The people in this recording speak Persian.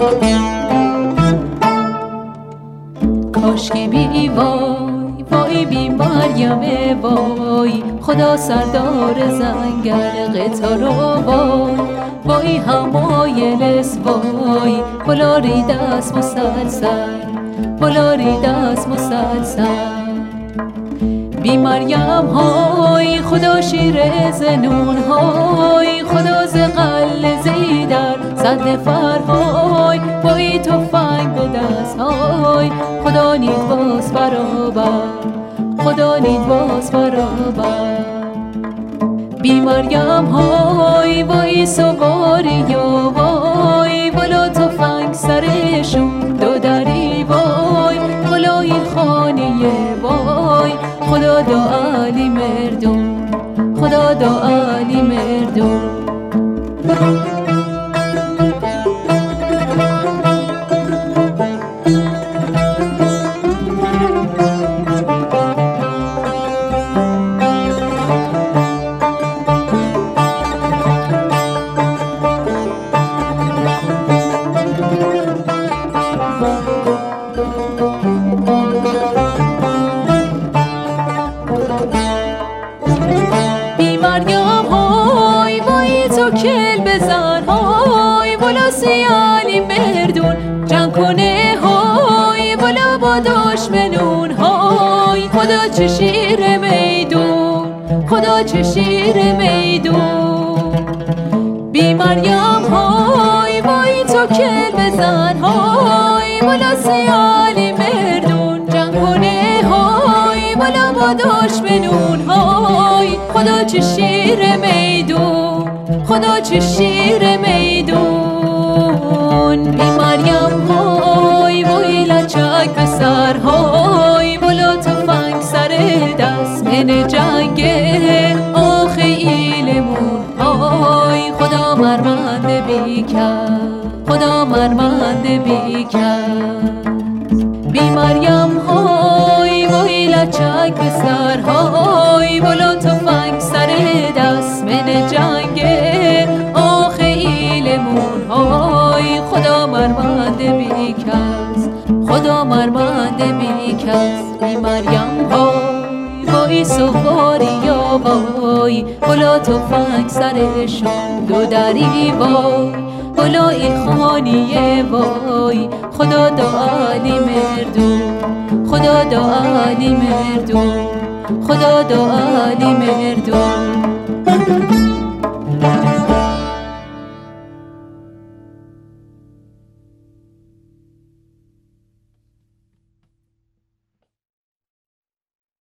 کاشکی بی وای وای بی مریم وای، خدا سردار زنگر قطار وای وای همایلس وای، بالا ریدست مسلسل بالا ریدست مسلسل. بی مریم های خدا شیر زنون های، خدا ز قل زیدر صد نفر های، وای تفنگ به دست های، خدا نید باز برابر خدا نید باز برابر. بی مریم های وای سواری وای، بالا تفنگ سرشون دو دری وای، بالا این خانیه وای، خدا دو علی مردم خدا دو علی مردم. بی مریم های وای تو کل بزن های، بالا سیالی مردون جنگ کنه های، بالا با دشمنون های، خدا چه شیر میدون خدا چه شیر میدون. بی مریم های وای تو کل بزن های، بالا سیالی مردون جنگ کنه های، بالا با دشمنون های، خدا چه شیر میدون خدا چه شیر میدون. بی مریم های وای لچک به سر های، بالا تفنگ سر دست من جنگه آخه ایلمون های، خدا مرمنده بی کرد خدا مرمنده بی کرد. بی مریم های وای لچک به سر های، بالا تفنگ سر دست من جنگه آخه ایلمون های، خدا مرمنده بی کس خدا مرمنده بی کس. بی مریم های وای سواری وای، بالا تفنگ سرشون دو دری وای، بالا این خانیه وای، خدا دو علی مردم خدا دو علی مردم خدا دو علی مردم.